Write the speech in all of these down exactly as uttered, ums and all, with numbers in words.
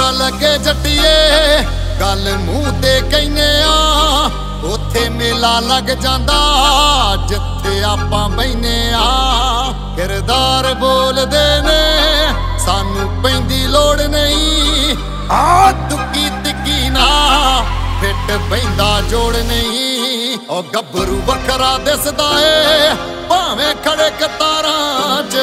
ਪਤਾ ਲੱਗੇ ਜੱਟੀਏ ਗੱਲ ਮੂੰਹ ਤੇ ਕਹਿੰਨੇ ਆ ਉੱਥੇ ਮੇਲਾ ਲੱਗ ਜਾਂਦਾ ਜਿੱਥੇ ਆਪਾਂ ਬੈਨੇ ਆ ਕਿਰਦਾਰ ਬੋਲਦੇ ਨੇ ਸਾਨੂੰ ਪੈਂਦੀ ਲੋੜ ਨਹੀਂ ਆ ਤੁੱਕੀ ਤਿੱਕੀ ਨਾ ਫਿੱਟ ਪੈਂਦਾ ਜੋੜ ਨਹੀਂ ਉਹ ਗੱਭਰੂ ਵੱਖਰਾ ਦਿਸਦਾ ਏ ਭਾਵੇਂ ਖੜੇ ਕਤਾਰਾਂ 'ਚ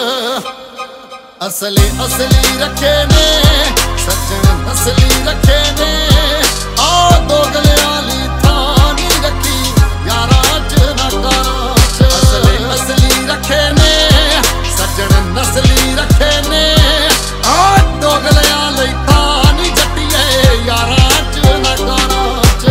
ਅਸਲੀ ਅਸਲੀ ਰੱਖੇ ਨੇ ਸੱਜਣ ਅਸਲੀ ਰੱਖੇ ਨੇ ਆ ਦੋਗਲਿਆਂ ਲਈ ਥਾਂ ਨਹੀਂ ਰੱਖੀ ਯਾਰਾਂ 'ਚ ਨਾ ਕਾਰਾਂ 'ਚ ਅਸਲੀ ਅਸਲੀ ਰੱਖੇ ਨੇ ਸੱਜਣ ਨਸਲੀ ਰੱਖੇ ਨੇ ਆ ਦੋਗਲਿਆਂ ਲਈ ਥਾਂ ਨਹੀਂ ਜੱਟੀਏ ਯਾਰਾਂ 'ਚ ਨਾ ਕਾਰਾਂ 'ਚ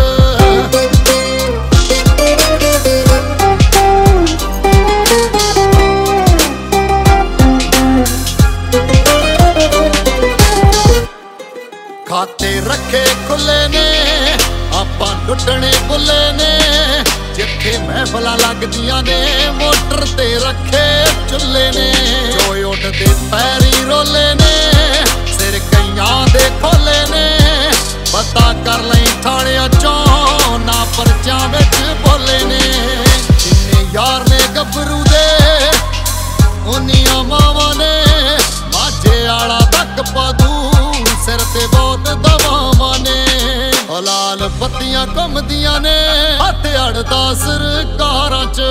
ਖਾਤੇ ਰੱਖੇ ਖੁੱਲੇ ਨੇ ਆਪਾਂ ਲੁੱਟਣੇ ਬੁੱਲੇ ਨੇ ਜਿੱਥੇ ਮਹਿਫਲਾਂ ਲੱਗਦੀਆਂ ਨੇ ਮੋਟਰ ਤੇ ਰੱਖੇ ਚੁੱਲੇ ਨੇ ਜੋ ਉੱਡਦੇ ਪੈਰੀ ਰੋਲੇ ਨੇ ਸਿਰ ਕਈਆਂ ਦੇ ਖੋਲੇ ਨੇ ਪਤਾ ਕਰ ਲਈ ਥਾਣਿਆਂ ਚੋਂ ਨਾ ਪਰਚਾਂ ਵਿੱਚ ਬੋਲੇ ਨੇ ਜਿੰਨੇ ਯਾਰ ਨੇ ਗੱਭਰੂ ਦੇ ਉਨੀਆਂ ਮਾਵਾਂ ਨੇ ਮਾਝੇ ਵਾਲਾ ਤੱਕ ਪਾਦੂ ਸਿਰ ਤੇ ਬਹੁਤ ਦਵਾਵਾਂ ਨੇ ਲਾਲ ਬੱਤੀਆਂ ਘੁੰਮਦੀਆਂ ਨੇ ਹੱਥ ਅੜਦਾ ਸਰਕਾਰਾਂ 'ਚ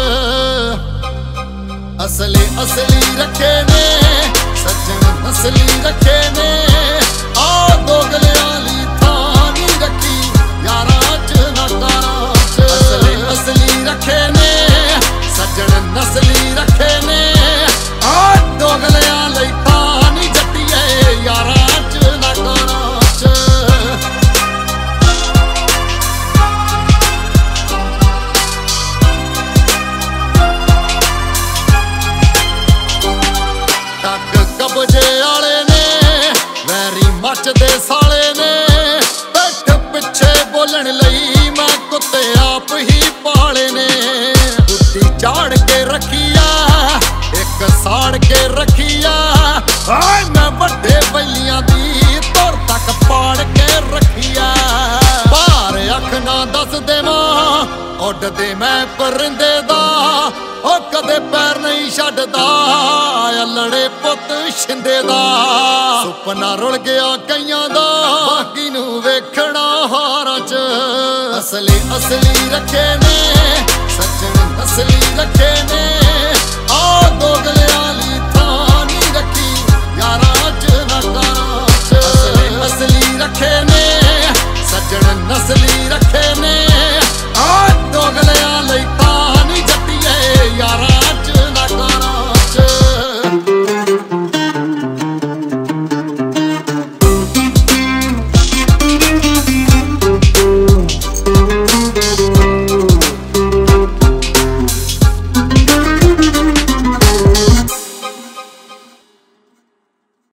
ਅਸਲੀ ਅਸਲੀ ਰੱਖੇ ਨੇ ਸੱਜਣ ਅਸਲੀ ਰੱਖੇ ਨੇ ਆ ਦੋਗਲਿਆਂ ਲਈ ਥਾਂ ਨਹੀਂ ਰੱਖੀ ਯਾਰਾਂ 'ਚ ਨਾ ਕਾਰਾਂ 'ਚ ਅਸਲੀ ਅਸਲੀ ਰੱਖੇ ਨੇ ਸੱਜਣ ਨਸਲੀ ਰੱਖੇ ਨੇ ਆ ਦੋਗਲਿਆਂ ਲਈ ਥਾਂ ਨਹੀਂ ਜੱਟੀਏ ਯਾਰਾਂ 'ਚ ਨਾ ਕਾਰਾਂ 'ਚ ਕਬਜੇ ਵਾਲੇ ਨੇ ਵੈਰੀ ਮੱਚਦੇ ਸਾਲੇ ਨੇ ਪਿੱਠ ਪਿੱਛੇ ਬੋਲਣ ਲਈ ਮੈਂ ਕੁੱਤੇ ਆਪ ਹੀ ਪਾਲੇ ਨੇ ਬੁੱਧੀ ਝਾੜ ਕੇ ਰੱਖੀਆ ਇੱਕ ਸਾੜ ਕੇ ਰੱਖੀਆ ਆਏ ਮੈਂ ਵੱਡੇ ਬੈਲੀਆਂ ਦੀ ਤੁਰ ਤੱਕ ਪਾੜ ਕੇ ਰੱਖੀਆ ਬਾਹਰ ਅੱਖ ਨਾ ਦੱਸ ਦੇਵਾਂ ਉੱਡਦੇ ਮੈਂ ਪਰਿੰਦੇ ਦਾ ਉਹ ਕਦੇ ਪੈਰ ਨਹੀਂ ਛੱਡਦਾ ਅਲੜੇ ਪੁੱਤ ਛਿੰਦੇ ਦਾ ਸੁਪਨਾ ਰੁਲ ਗਿਆ ਕਈਆਂ ਦਾ ਬਾਕੀ ਨੂੰ ਵੇਖਣਾ ਹਾਰਾਂ 'ਚ ਅਸਲੀ ਅਸਲੀ ਰੱਖੇ ਨੇ ਸੱਜਣ ਅਸਲੀ ਰੱਖੇ